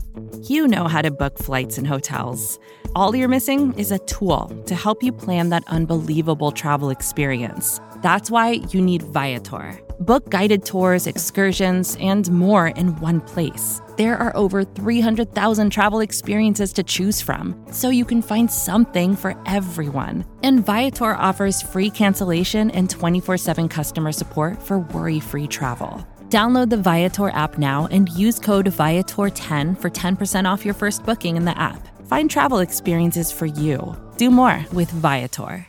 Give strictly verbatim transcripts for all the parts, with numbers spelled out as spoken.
You know how to book flights and hotels. All you're missing is a tool to help you plan that unbelievable travel experience. That's why you need Viator. Book guided tours, excursions, and more in one place. There are over three hundred thousand travel experiences to choose from, so you can find something for everyone. And Viator offers free cancellation and twenty-four seven customer support for worry-free travel. Download the Viator app now and use code Viator ten for ten percent off your first booking in the app. Find travel experiences for you. Do more with Viator.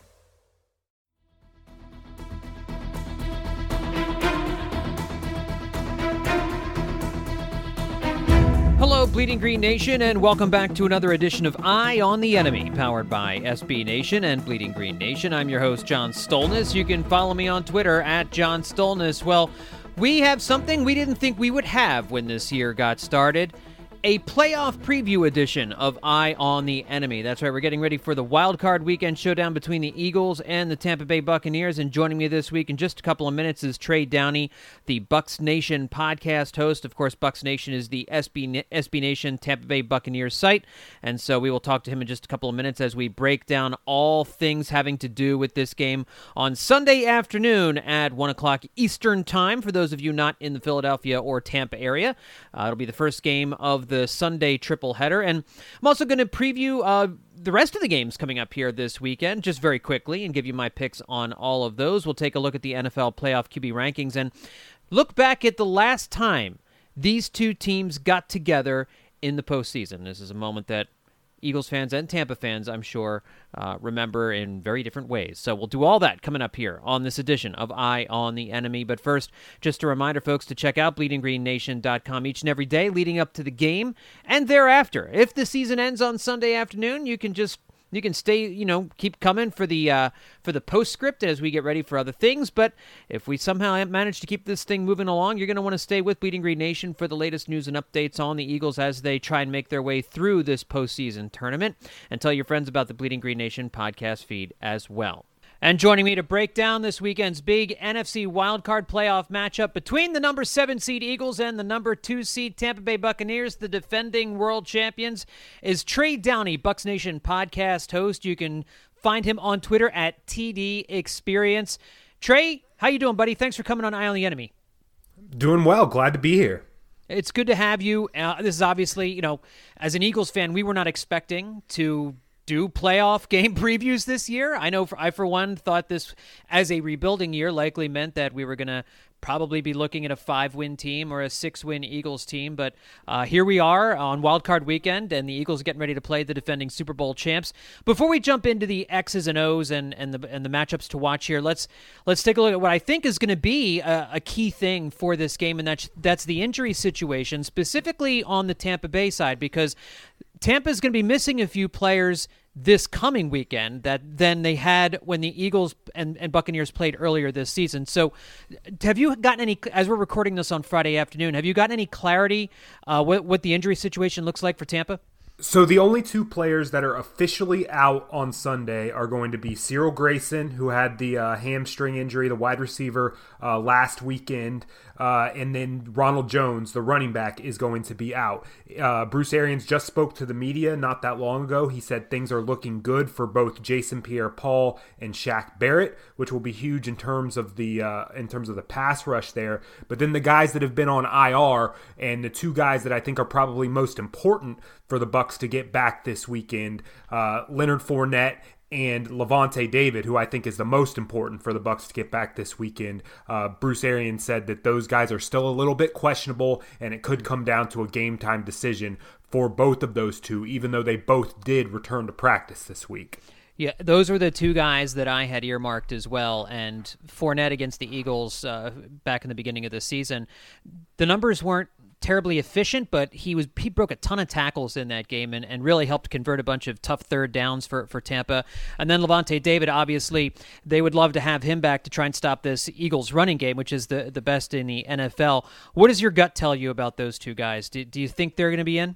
Hello, Bleeding Green Nation, and welcome back to another edition of Eye on the Enemy, powered by S B Nation and Bleeding Green Nation. I'm your host, John Stolnis. You can follow me on Twitter at John Stolnis. Well, we have something we didn't think we would have when this year got started. A playoff preview edition of Eye on the Enemy. That's right, we're getting ready for the Wild Card Weekend showdown between the Eagles and the Tampa Bay Buccaneers. And joining me this week in just a couple of minutes is Trey Downey, the Bucks Nation podcast host. Of course, Bucks Nation is the S B, S B Nation Tampa Bay Buccaneers site. And so we will talk to him in just a couple of minutes as we break down all things having to do with this game on Sunday afternoon at one o'clock Eastern Time, for those of you not in the Philadelphia or Tampa area. Uh, it'll be the first game of the Sunday triple header. And I'm also going to preview uh, the rest of the games coming up here this weekend, just very quickly, and give you my picks on all of those. We'll take a look at the N F L playoff Q B rankings and look back at the last time these two teams got together in the postseason. This is a moment that Eagles fans and Tampa fans, I'm sure, uh, remember in very different ways. So we'll do all that coming up here on this edition of Eye on the Enemy. But first, just a reminder, folks, to check out bleeding green nation dot com each and every day leading up to the game and thereafter. If the season ends on Sunday afternoon, you can just You can stay, you know, keep coming for the uh, for the postscript as we get ready for other things. But if we somehow manage to keep this thing moving along, you're going to want to stay with Bleeding Green Nation for the latest news and updates on the Eagles as they try and make their way through this postseason tournament. And tell your friends about the Bleeding Green Nation podcast feed as well. And joining me to break down this weekend's big N F C wildcard playoff matchup between the number seven seed Eagles and the number two seed Tampa Bay Buccaneers, the defending world champions, is Trey Downey, Bucks Nation podcast host. You can find him on Twitter at T D Experience. Trey, how you doing, buddy? Thanks for coming on Eye on the Enemy. Doing well. Glad to be here. It's good to have you. Uh, this is obviously, you know, as an Eagles fan, we were not expecting to do playoff game previews this year. I know for, I, for one, thought this as a rebuilding year likely meant that we were going to probably be looking at a five-win team or a six-win Eagles team. But uh, here we are on Wild Card Weekend, and the Eagles are getting ready to play the defending Super Bowl champs. Before we jump into the X's and O's and, and, the, and the matchups to watch here, let's let's take a look at what I think is going to be a, a key thing for this game, and that's, that's the injury situation, specifically on the Tampa Bay side, because Tampa is going to be missing a few players this coming weekend that than they had when the Eagles and, and Buccaneers played earlier this season. So have you gotten any, as we're recording this on Friday afternoon, have you gotten any clarity uh, what, what the injury situation looks like for Tampa? So the only two players that are officially out on Sunday are going to be Cyril Grayson, who had the uh, hamstring injury, the wide receiver, uh, last weekend, uh, and then Ronald Jones, the running back, is going to be out. Uh, Bruce Arians just spoke to the media not that long ago. He said things are looking good for both Jason Pierre-Paul and Shaq Barrett, which will be huge in terms of the uh, in terms of the pass rush there. But then the guys that have been on I R, and the two guys that I think are probably most important for the Bucs to get back this weekend, uh, Leonard Fournette and Lavonte David, who I think is the most important for the Bucs to get back this weekend. Uh, Bruce Arians said that those guys are still a little bit questionable, and it could come down to a game-time decision for both of those two, even though they both did return to practice this week. Yeah, those were the two guys that I had earmarked as well. And Fournette against the Eagles uh, back in the beginning of the season, the numbers weren't terribly efficient, but he was he broke a ton of tackles in that game and, and really helped convert a bunch of tough third downs for, for Tampa. And then Lavonte David, obviously, they would love to have him back to try and stop this Eagles running game, which is the, the best in the N F L. What does your gut tell you about those two guys? Do, do you think they're going to be in?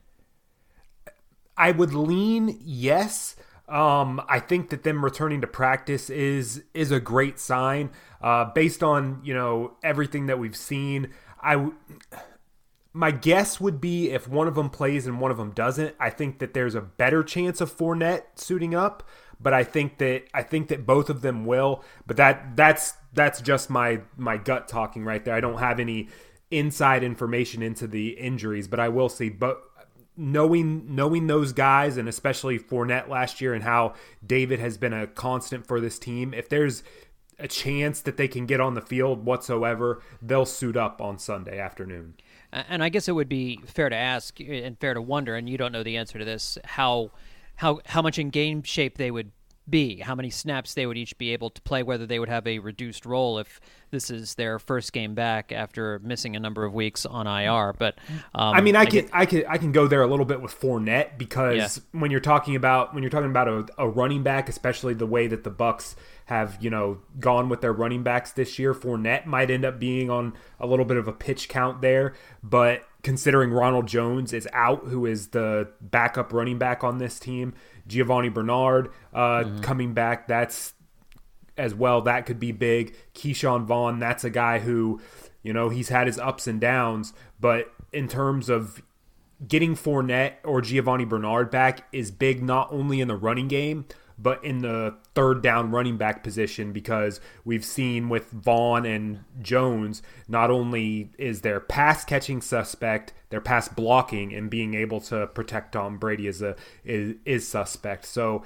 I would lean yes. Um, I think that them returning to practice is is a great sign. Uh, based on, you know, everything that we've seen, I my guess would be if one of them plays and one of them doesn't, I think that there's a better chance of Fournette suiting up. But I think that I think that both of them will. But that that's that's just my my gut talking right there. I don't have any inside information into the injuries, but I will see. But knowing knowing those guys, and especially Fournette last year, and how David has been a constant for this team, if there's a chance that they can get on the field whatsoever, they'll suit up on Sunday afternoon. And I guess it would be fair to ask and fair to wonder, and you don't know the answer to this, how how how much in game shape they would be, how many snaps they would each be able to play, whether they would have a reduced role if this is their first game back after missing a number of weeks on I R. But um, I mean, I, I can get, I can I can go there a little bit with Fournette because yeah. when you're talking about when you're talking about a, a running back, especially the way that the Bucs have, you know, gone with their running backs this year, Fournette might end up being on a little bit of a pitch count there. But considering Ronald Jones is out, who is the backup running back on this team, Giovanni Bernard uh, mm-hmm. coming back, that's as well, that could be big. Keyshawn Vaughn, that's a guy who, you know, he's had his ups and downs, but in terms of getting Fournette or Giovanni Bernard back is big, not only in the running game, but in the third down running back position, because we've seen with Vaughn and Jones, not only is their pass catching suspect, their pass blocking and being able to protect Tom Brady is a is, is suspect. So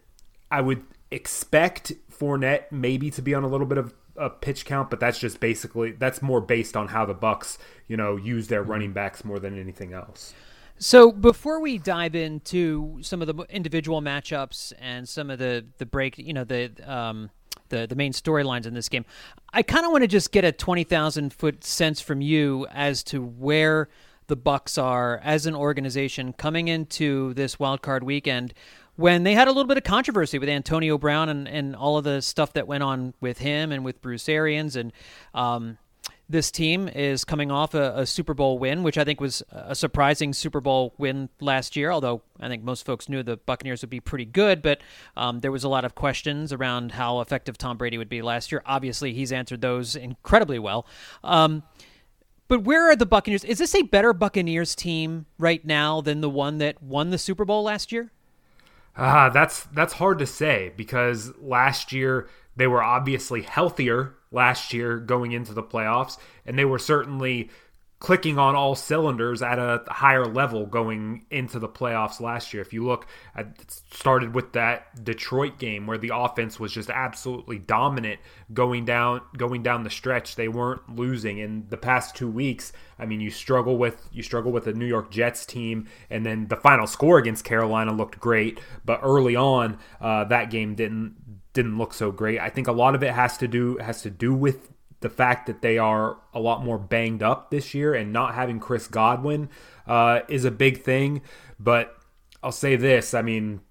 I would expect Fournette maybe to be on a little bit of a pitch count, but that's just basically, that's more based on how the Bucs, you know, use their running backs more than anything else. So before we dive into some of the individual matchups and some of the, the break, you know, the um, the, the main storylines in this game, I kind of want to just get a twenty thousand foot sense from you as to where the Bucs are as an organization coming into this wild card weekend, when they had a little bit of controversy with Antonio Brown and, and all of the stuff that went on with him and with Bruce Arians. And um, this team is coming off a, a Super Bowl win, which I think was a surprising Super Bowl win last year, although I think most folks knew the Buccaneers would be pretty good, but um, there was a lot of questions around how effective Tom Brady would be last year. Obviously, he's answered those incredibly well. Um, but where are the Buccaneers? Is this a better Buccaneers team right now than the one that won the Super Bowl last year? Ah, uh, that's that's hard to say, because last year they were obviously healthier last year going into the playoffs, and they were certainly clicking on all cylinders at a higher level going into the playoffs last year. If you look, it started with that Detroit game where the offense was just absolutely dominant going down going down the stretch. They weren't losing. In the past two weeks, I mean, you struggle with you struggle with the New York Jets team, and then the final score against Carolina looked great, but early on, uh, that game didn't didn't look so great. I think a lot of it has to do has to do with the fact that they are a lot more banged up this year, and not having Chris Godwin uh, is a big thing. But I'll say this, I mean,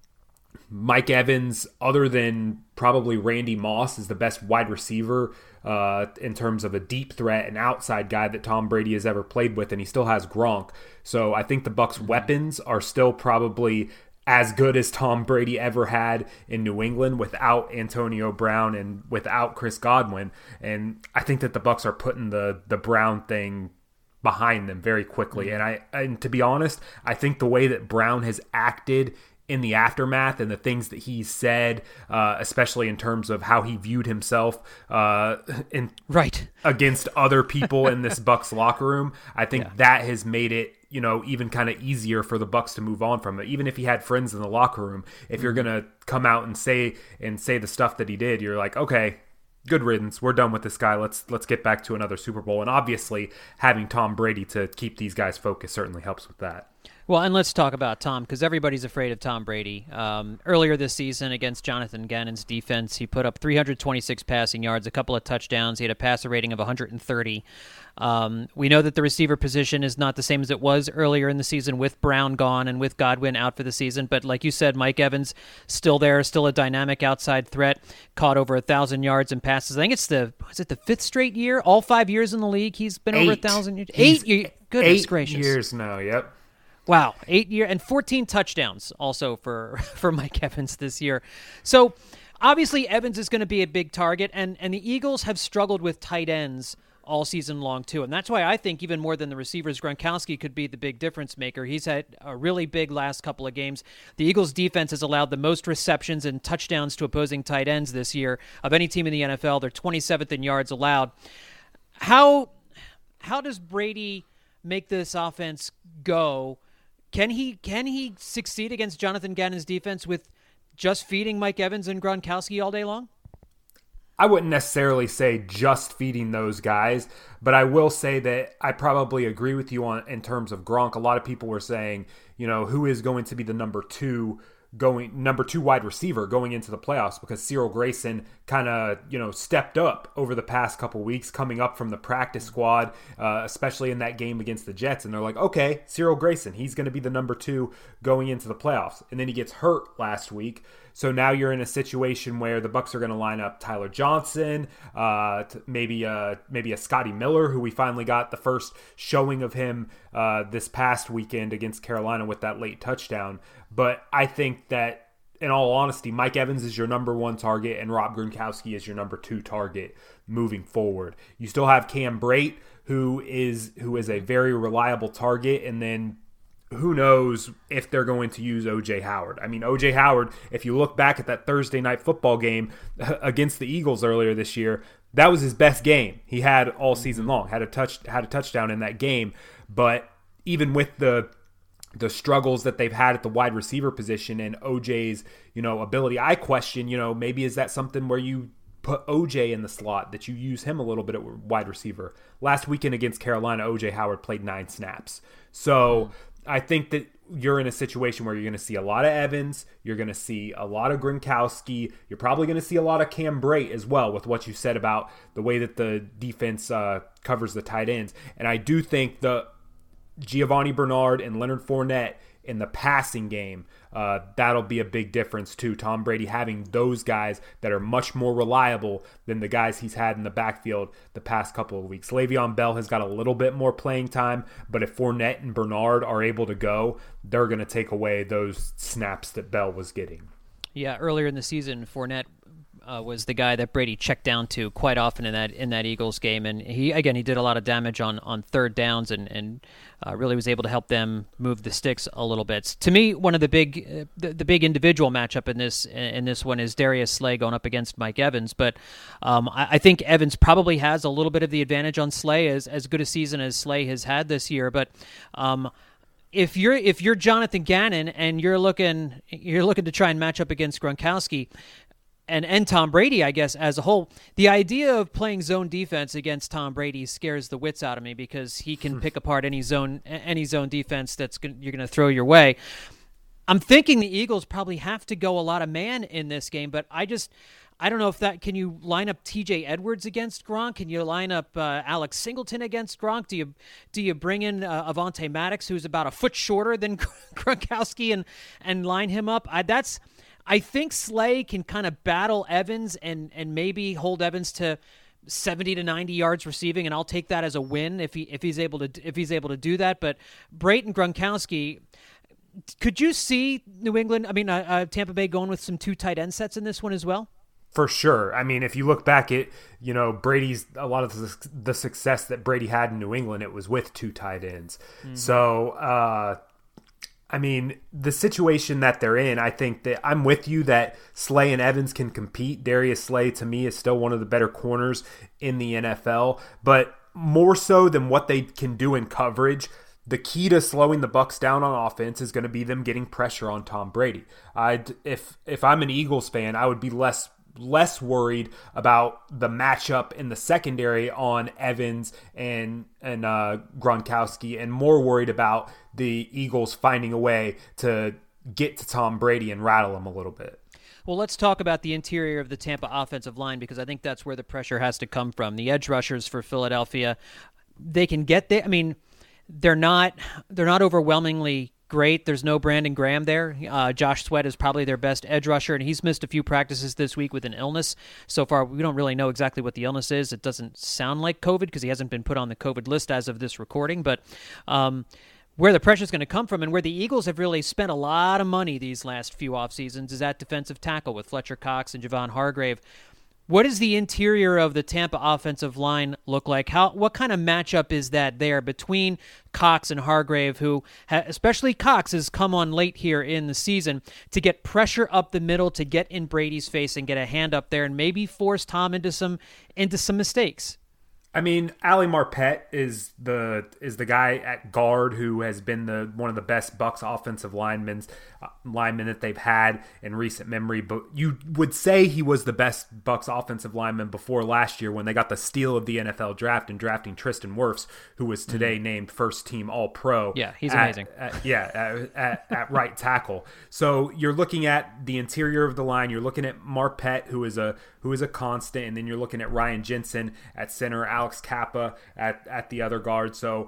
Mike Evans, other than probably Randy Moss, is the best wide receiver uh, in terms of a deep threat and outside guy that Tom Brady has ever played with, and he still has Gronk. So I think the Bucs' weapons are still probably as good as Tom Brady ever had in New England without Antonio Brown and without Chris Godwin. And I think that the Bucs are putting the the Brown thing behind them very quickly. And I and to be honest, I think the way that Brown has acted in the aftermath and the things that he said, uh, especially in terms of how he viewed himself uh, in right against other people in this Bucs locker room, I think yeah. that has made it, you know, even kind of easier for the Bucs to move on from it. Even if he had friends in the locker room, if mm-hmm. you're gonna come out and say and say the stuff that he did, you're like, okay, good riddance. We're done with this guy. Let's let's get back to another Super Bowl. And obviously, having Tom Brady to keep these guys focused certainly helps with that. Well, and let's talk about Tom, because everybody's afraid of Tom Brady. Um, earlier this season against Jonathan Gannon's defense, he put up three hundred twenty-six passing yards, a couple of touchdowns. He had a passer rating of one hundred thirty. Um, we know that the receiver position is not the same as it was earlier in the season with Brown gone and with Godwin out for the season. But like you said, Mike Evans still there, still a dynamic outside threat, caught over one thousand yards in passes. I think it's the, is it the fifth straight year? All five years in the league, he's been eight. over one thousand yards. Eight years. Goodness eight gracious. Eight years now, yep. Wow, eight year and fourteen touchdowns also for, for Mike Evans this year. So obviously Evans is going to be a big target, and, and the Eagles have struggled with tight ends all season long too. And that's why I think even more than the receivers, Gronkowski could be the big difference maker. He's had a really big last couple of games. The Eagles defense has allowed the most receptions and touchdowns to opposing tight ends this year of any team in the N F L. They're twenty-seventh in yards allowed. How how does Brady make this offense go? Can he can he succeed against Jonathan Gannon's defense with just feeding Mike Evans and Gronkowski all day long? I wouldn't necessarily say just feeding those guys, but I will say that I probably agree with you on in terms of Gronk. A lot of people were saying, you know, who is going to be the number two going number two wide receiver going into the playoffs, because Cyril Grayson kind of, you know, stepped up over the past couple weeks coming up from the practice squad, uh, especially in that game against the Jets. And they're like, okay, Cyril Grayson, he's going to be the number two going into the playoffs. And then he gets hurt last week. So now you're in a situation where the Bucs are going to line up Tyler Johnson, uh, maybe a, maybe a Scotty Miller, who we finally got the first showing of him uh, this past weekend against Carolina with that late touchdown. But I think that, in all honesty, Mike Evans is your number one target and Rob Gronkowski is your number two target moving forward. You still have Cam Brate, who is who is a very reliable target, and then who knows if they're going to use O J Howard. I mean, O J Howard, if you look back at that Thursday night football game against the Eagles earlier this year, that was his best game he had all season long. Had a touch, had a touchdown in that game. But even with the the struggles that they've had at the wide receiver position and O J's, you know, ability, I question, you know, maybe is that something where you put O J in the slot, that you use him a little bit at wide receiver? Last weekend against Carolina, O J Howard played nine snaps. So I think that you're in a situation where you're going to see a lot of Evans, you're going to see a lot of Gronkowski, you're probably going to see a lot of Cam Brate as well, with what you said about the way that the defense uh, covers the tight ends. And I do think the Giovanni Bernard and Leonard Fournette in the passing game, uh, that'll be a big difference too. Tom Brady having those guys that are much more reliable than the guys he's had in the backfield the past couple of weeks. Le'Veon Bell has got a little bit more playing time, but if Fournette and Bernard are able to go, they're going to take away those snaps that Bell was getting. Yeah, earlier in the season, Fournette Uh, was the guy that Brady checked down to quite often in that in that Eagles game, and he again he did a lot of damage on, on third downs and and uh, really was able to help them move the sticks a little bit. To me, one of the big uh, the, the big individual matchup in this in this one is Darius Slay going up against Mike Evans, but um, I, I think Evans probably has a little bit of the advantage on Slay, as as good a season as Slay has had this year, but. Um, If you're if you're Jonathan Gannon and you're looking you're looking to try and match up against Gronkowski, And and Tom Brady, I guess, as a whole, the idea of playing zone defense against Tom Brady scares the wits out of me, because he can pick apart any zone any zone defense that's gonna, you're going to throw your way. I'm thinking the Eagles probably have to go a lot of man in this game, but I just I don't know if that can you line up T J Edwards against Gronk? Can you line up uh, Alex Singleton against Gronk? Do you do you bring in uh, Avonte Maddox, who's about a foot shorter than Gronkowski, and and line him up? I, that's I think Slay can kind of battle Evans and and maybe hold Evans to seventy to ninety yards receiving, and I'll take that as a win if he if he's able to if he's able to do that. But Brayton Gronkowski, could you see New England? I mean, uh, uh, Tampa Bay going with some two tight end sets in this one as well? For sure. I mean, if you look back at, you know, Brady's, a lot of the, the success that Brady had in New England, it was with two tight ends. Mm-hmm. So, uh, I mean, the situation that they're in, I think that I'm with you that Slay and Evans can compete. Darius Slay, to me, is still one of the better corners in the N F L. But more so than what they can do in coverage, the key to slowing the Bucs down on offense is going to be them getting pressure on Tom Brady. I'd, if if I'm an Eagles fan, I would be less less worried about the matchup in the secondary on Evans and and uh, Gronkowski, and more worried about the Eagles finding a way to get to Tom Brady and rattle him a little bit. Well, let's talk about the interior of the Tampa offensive line, because I think that's where the pressure has to come from. The edge rushers for Philadelphia, they can get there. I mean, they're not they're not overwhelmingly great. There's no Brandon Graham there. Uh, Josh Sweat is probably their best edge rusher, and he's missed a few practices this week with an illness. So far, we don't really know exactly what the illness is. It doesn't sound like COVID because he hasn't been put on the COVID list as of this recording. But um, where the pressure is going to come from, and where the Eagles have really spent a lot of money these last few off seasons, is at defensive tackle with Fletcher Cox and Javon Hargrave. What does the interior of the Tampa offensive line look like? How what kind of matchup is that there between Cox and Hargrave, who, ha, especially Cox, has come on late here in the season to get pressure up the middle, to get in Brady's face and get a hand up there and maybe force Tom into some into some mistakes? I mean, Ali Marpet is the is the guy at guard who has been the one of the best Bucs offensive linemen uh, linemen that they've had in recent memory. But you would say he was the best Bucs offensive lineman before last year when they got the steal of the N F L draft and drafting Tristan Wirfs, who was today mm-hmm. named first team All Pro. Yeah, he's at, amazing. At, yeah, at, at, at right tackle. So you're looking at the interior of the line. You're looking at Marpet, who is a who is a constant, and then you're looking at Ryan Jensen at center, Alex Kappa at, at the other guard. So,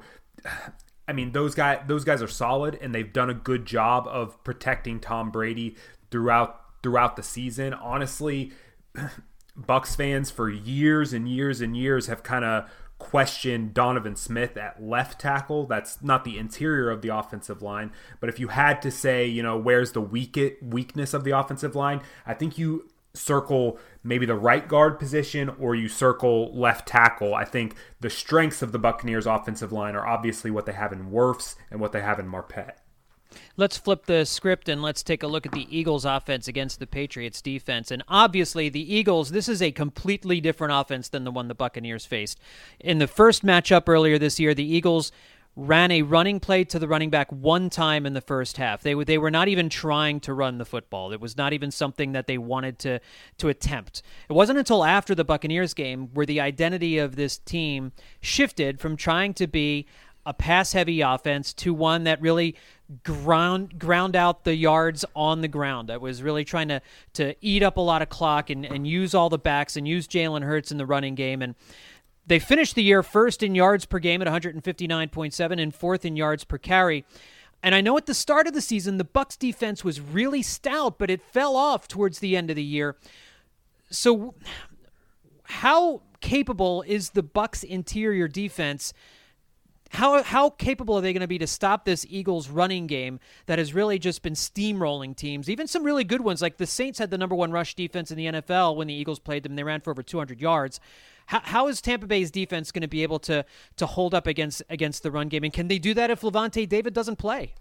I mean, those guys those guys are solid, and they've done a good job of protecting Tom Brady throughout throughout the season. Honestly, Bucs fans for years and years and years have kind of questioned Donovan Smith at left tackle. That's not the interior of the offensive line, but if you had to say, you know, where's the weak weakness of the offensive line, I think you circle maybe the right guard position or you circle left tackle. I think the strengths of the Buccaneers offensive line are obviously what they have in Wirfs and what they have in Marpet. Let's flip the script and let's take a look at the Eagles offense against the Patriots defense. And obviously the Eagles, this is a completely different offense than the one the Buccaneers faced. In the first matchup earlier this year, the Eagles ran a running play to the running back one time in the first half. They, they were not even trying to run the football. It was not even something that they wanted to, to attempt. It wasn't until after the Buccaneers game where the identity of this team shifted from trying to be a pass-heavy offense to one that really ground ground out the yards on the ground. That was really trying to, to eat up a lot of clock and, and use all the backs and use Jalen Hurts in the running game. And they finished the year first in yards per game at one fifty-nine point seven and fourth in yards per carry. And I know at the start of the season, the Bucs defense was really stout, but it fell off towards the end of the year. So how capable is the Bucs interior defense? How how capable are they going to be to stop this Eagles running game that has really just been steamrolling teams? Even some really good ones, like the Saints had the number one rush defense in the N F L when the Eagles played them. They ran for over two hundred yards. How, how is Tampa Bay's defense going to be able to to hold up against against the run game? And can they do that if Lavonte David doesn't play?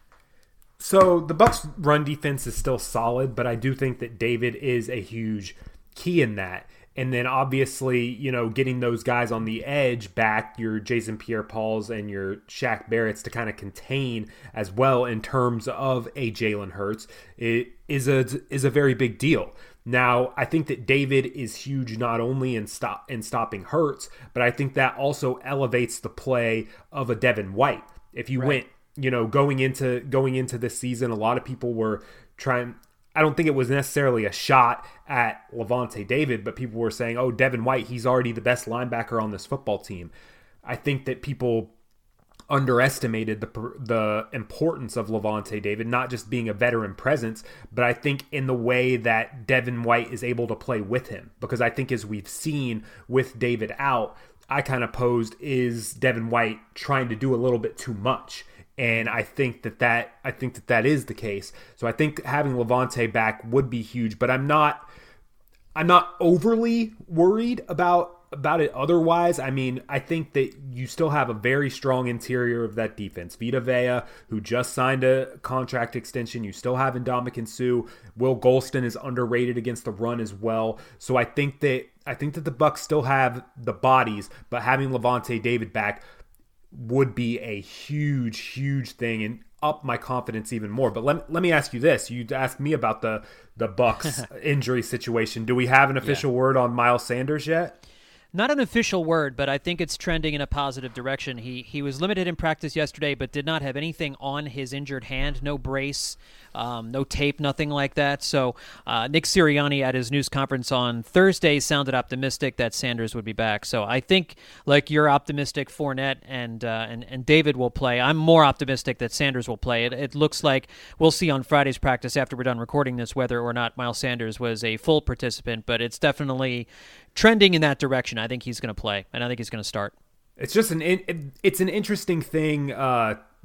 So the Bucs run defense is still solid, but I do think that David is a huge key in that. And then obviously, you know, getting those guys on the edge back, your Jason Pierre-Pauls and your Shaq Barretts to kind of contain as well in terms of a Jalen Hurts, it is a is a very big deal. Now, I think that David is huge not only in stop in stopping Hurts, but I think that also elevates the play of a Devin White. If you right. went, you know, going into going into this season, a lot of people were trying. I don't think it was necessarily a shot at Lavonte David, but people were saying, oh, Devin White, he's already the best linebacker on this football team. I think that people underestimated the the importance of Lavonte David, not just being a veteran presence, but I think in the way that Devin White is able to play with him. Because I think as we've seen with David out, I kind of posed, is Devin White trying to do a little bit too much? And I think that that I think that that is the case. So I think having Lavonte back would be huge, but I'm not I'm not overly worried about about it otherwise. I mean, I think that you still have a very strong interior of that defense. Vita Vea, who just signed a contract extension. You still have Ndamukong Suh. Will Golston is underrated against the run as well. So I think that I think that the Bucs still have the bodies, but having Lavonte David back would be a huge, huge thing and up my confidence even more. But let, let me ask you this. You asked me about the, the Bucs injury situation. Do we have an official yeah. word on Miles Sanders yet? Not an official word, but I think it's trending in a positive direction. He he was limited in practice yesterday, but did not have anything on his injured hand, no brace, um, no tape, nothing like that. So uh, Nick Sirianni at his news conference on Thursday sounded optimistic that Sanders would be back. So I think, like you're optimistic, Fournette and uh, and and David will play. I'm more optimistic that Sanders will play. It, it looks like we'll see on Friday's practice after we're done recording this whether or not Miles Sanders was a full participant, but it's definitely trending in that direction. I think he's going to play, and I think he's going to start. It's just an it, it's an interesting thing uh,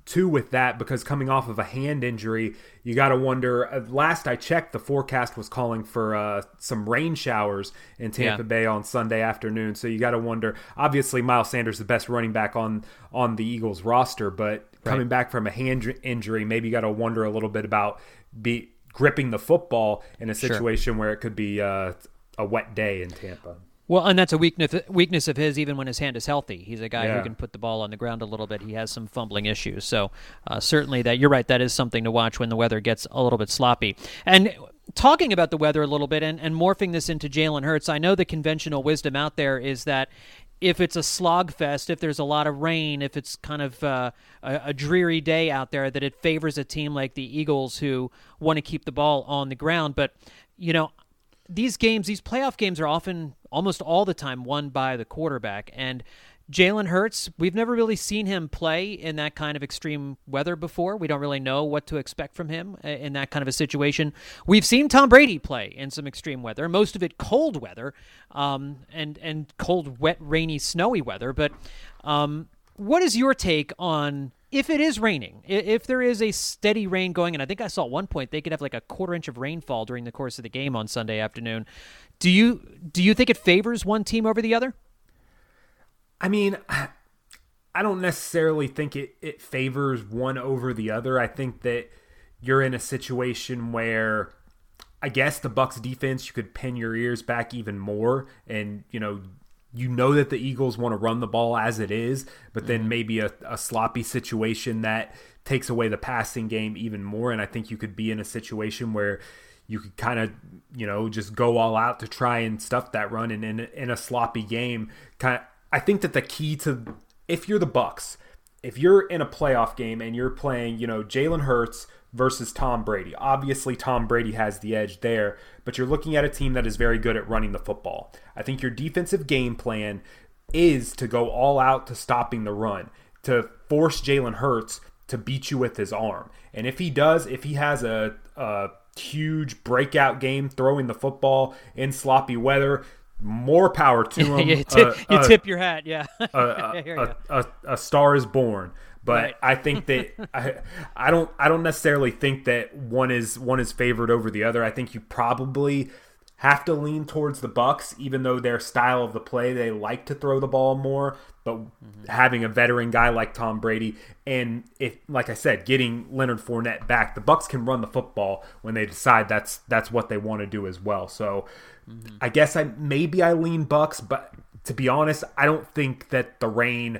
too with that, because coming off of a hand injury, you got to wonder. Uh, last I checked, the forecast was calling for uh, some rain showers in Tampa yeah. Bay on Sunday afternoon. So you got to wonder. Obviously, Miles Sanders is the best running back on on the Eagles roster, but coming right. back from a hand injury, maybe you got to wonder a little bit about be gripping the football in a situation sure. where it could be uh, a wet day in Tampa. Well, and that's a weakness weakness of his even when his hand is healthy. He's a guy yeah. who can put the ball on the ground a little bit. He has some fumbling issues. So uh, certainly that you're right, that is something to watch when the weather gets a little bit sloppy. And talking about the weather a little bit and, and morphing this into Jalen Hurts, I know the conventional wisdom out there is that if it's a slog fest, if there's a lot of rain, if it's kind of uh, a, a dreary day out there, that it favors a team like the Eagles who want to keep the ball on the ground. But, you know, these games, these playoff games are often, almost all the time, won by the quarterback. And Jalen Hurts, we've never really seen him play in that kind of extreme weather before. We don't really know what to expect from him in that kind of a situation. We've seen Tom Brady play in some extreme weather, most of it cold weather, um, and, and cold, wet, rainy, snowy weather. But um, what is your take on if it is raining, if there is a steady rain going, and I think I saw at one point they could have like a quarter inch of rainfall during the course of the game on Sunday afternoon. Do you do you think it favors one team over the other? I mean, I don't necessarily think it, it favors one over the other. I think that you're in a situation where I guess the Bucs defense, you could pin your ears back even more, and you know you know that the Eagles want to run the ball as it is, but then maybe a, a sloppy situation that takes away the passing game even more. And I think you could be in a situation where you could kind of, you know, just go all out to try and stuff that run. And in, in a sloppy game, kind of, I think that the key to, if you're the Bucs, if you're in a playoff game and you're playing, you know, Jalen Hurts versus Tom Brady, obviously Tom Brady has the edge there, but you're looking at a team that is very good at running the football. I think your defensive game plan is to go all out to stopping the run, to force Jalen Hurts to beat you with his arm. And if he does, if he has a, a huge breakout game throwing the football in sloppy weather, more power to him. you tip, uh, you uh, tip your hat, yeah. a, a, a, a star is born. But right. I think that I I don't I don't necessarily think that one is one is favored over the other. I think you probably have to lean towards the Bucs, even though their style of the play, they like to throw the ball more. But mm-hmm. having a veteran guy like Tom Brady, and if, like I said, getting Leonard Fournette back, the Bucs can run the football when they decide that's that's what they want to do as well. So mm-hmm. I guess I maybe I lean Bucs, but to be honest, I don't think that the rain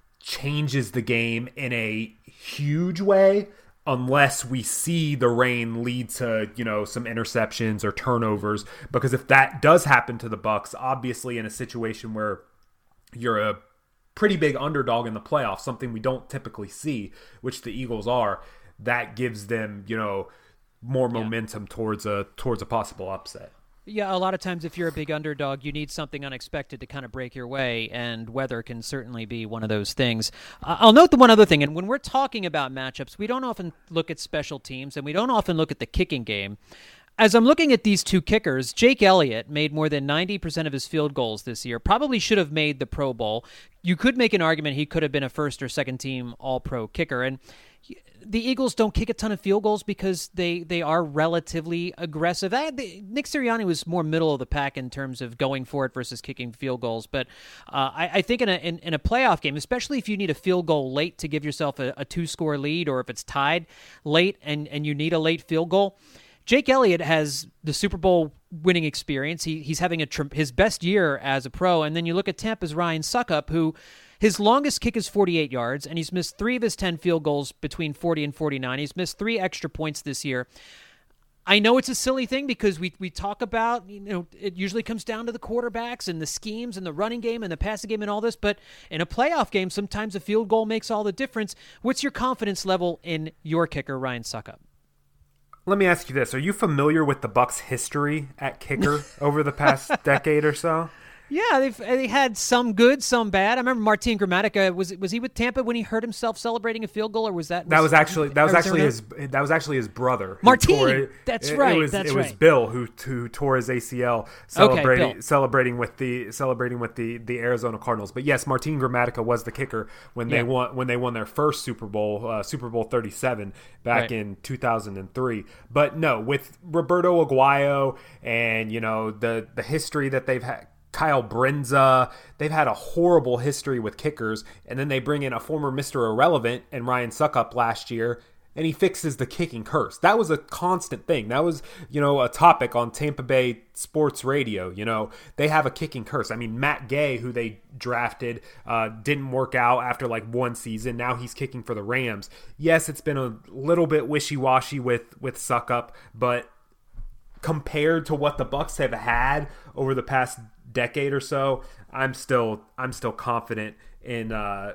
changes the game in a huge way unless we see the rain lead to, you know, some interceptions or turnovers. Because if that does happen to the Bucs, obviously in a situation where you're a pretty big underdog in the playoffs, something we don't typically see, which the Eagles are, that gives them, you know, more momentum yeah. towards a towards a possible upset. Yeah, a lot of times if you're a big underdog, you need something unexpected to kind of break your way, and weather can certainly be one of those things. Uh, I'll note the one other thing, and when we're talking about matchups, we don't often look at special teams, and we don't often look at the kicking game. As I'm looking at these two kickers, Jake Elliott made more than ninety percent of his field goals this year, probably should have made the Pro Bowl. You could make an argument he could have been a first or second team All-Pro kicker, and the Eagles don't kick a ton of field goals because they, they are relatively aggressive. I, the, Nick Sirianni was more middle of the pack in terms of going for it versus kicking field goals. But uh, I, I think in a in, in a playoff game, especially if you need a field goal late to give yourself a, a two-score lead, or if it's tied late and, and you need a late field goal, Jake Elliott has the Super Bowl winning experience. He he's having a tr- his best year as a pro. And then you look at Tampa's Ryan Suckup, who his longest kick is forty-eight yards, and he's missed three of his ten field goals between forty and forty-nine. He's missed three extra points this year. I know it's a silly thing because we we talk about, you know, it usually comes down to the quarterbacks and the schemes and the running game and the passing game and all this, but in a playoff game, sometimes a field goal makes all the difference. What's your confidence level in your kicker, Ryan Suckup? Let me ask you this. Are you familiar with the Bucs' history at kicker over the past decade or so? Yeah, they've they had some good, some bad. I remember Martin Gramatica was was he with Tampa when he hurt himself celebrating a field goal, or was that was, that was actually that was Arizona? actually his that was actually his brother Martin. It, that's it, right. It was, that's it right. was Bill who who tore his A C L celebrating okay, Bill. celebrating with the celebrating with the, the Arizona Cardinals. But yes, Martin Gramatica was the kicker when they yeah. won when they won their first Super Bowl, uh, Super Bowl thirty-seven back right. in two thousand three. But no, with Roberto Aguayo and you know the the history that they've had. Kyle Brinza, they've had a horrible history with kickers, and then they bring in a former Mister Irrelevant and Ryan Suckup last year, and he fixes the kicking curse. That was a constant thing. That was, you know, a topic on Tampa Bay sports radio. You know, they have a kicking curse. I mean, Matt Gay, who they drafted, uh, didn't work out after like one season. Now he's kicking for the Rams. Yes, it's been a little bit wishy-washy with, with Suckup, but compared to what the Bucs have had over the past decade or so, I'm still I'm still confident in uh,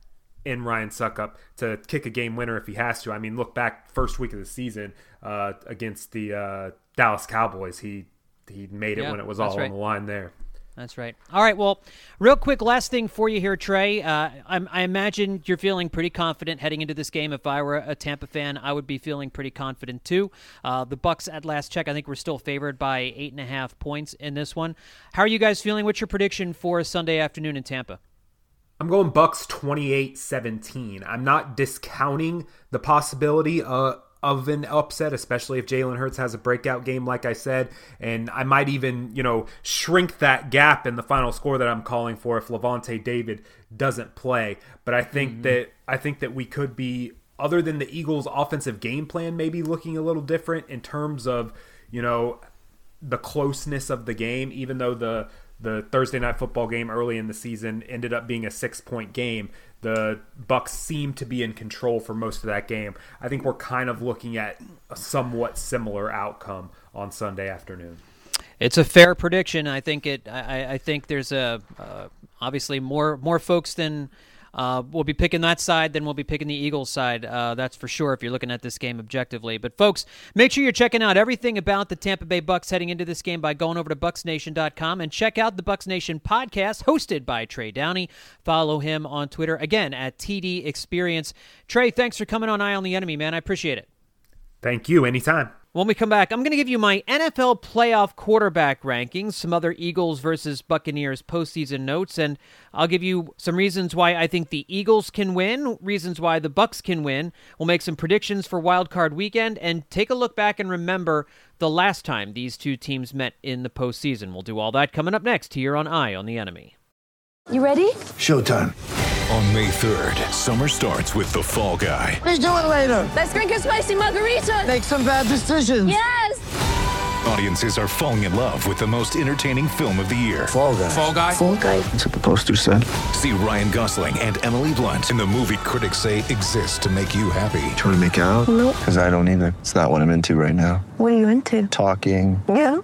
in Ryan Suckup to kick a game winner if he has to. I mean, look back first week of the season uh, against the uh, Dallas Cowboys, he he made it yeah, when it was all right. on the line there. That's right. All right, well, real quick, last thing for you here, Trey. Uh, I, I imagine you're feeling pretty confident heading into this game. If I were a Tampa fan, I would be feeling pretty confident too. Uh, the Bucs, at last check, I think we're still favored by eight and a half points in this one. How are you guys feeling? What's your prediction for Sunday afternoon in Tampa? I'm going Bucs twenty-eight seventeen. I'm not discounting the possibility of of an upset, especially if Jalen Hurts has a breakout game, like I said. And I might even, you know, shrink that gap in the final score that I'm calling for if Levante David doesn't play. But I think mm-hmm. that I think that we could be, other than the Eagles' offensive game plan maybe looking a little different in terms of, you know, the closeness of the game, even though the the Thursday night football game early in the season ended up being a six-point game. The Bucs seem to be in control for most of that game. I think we're kind of looking at a somewhat similar outcome on Sunday afternoon. It's a fair prediction. I think it. I, I think there's a uh, obviously more more folks than uh, will be picking that side than will be picking the Eagles side. Uh, that's for sure if you're looking at this game objectively. But folks, make sure you're checking out everything about the Tampa Bay Bucs heading into this game by going over to bucs nation dot com and check out the Bucs Nation podcast hosted by Trey Downey. Follow him on Twitter again at T D Experience. Trey, thanks for coming on Eye on the Enemy, man. I appreciate it. Thank you. Anytime. When we come back, I'm going to give you my N F L playoff quarterback rankings, some other Eagles versus Buccaneers postseason notes, and I'll give you some reasons why I think the Eagles can win, reasons why the Bucs can win. We'll make some predictions for Wild Card Weekend and take a look back and remember the last time these two teams met in the postseason. We'll do all that coming up next here on Eye on the Enemy. You ready? Showtime. On May third, summer starts with The Fall Guy. Let's do it later. Let's drink a spicy margarita. Make some bad decisions. Yes! Audiences are falling in love with the most entertaining film of the year. Fall Guy. Fall Guy? Fall guy. That's what the poster said. See Ryan Gosling and Emily Blunt in the movie critics say exists to make you happy. Trying to make it out? Nope. Because I don't either. It's not what I'm into right now. What are you into? Talking. Yeah.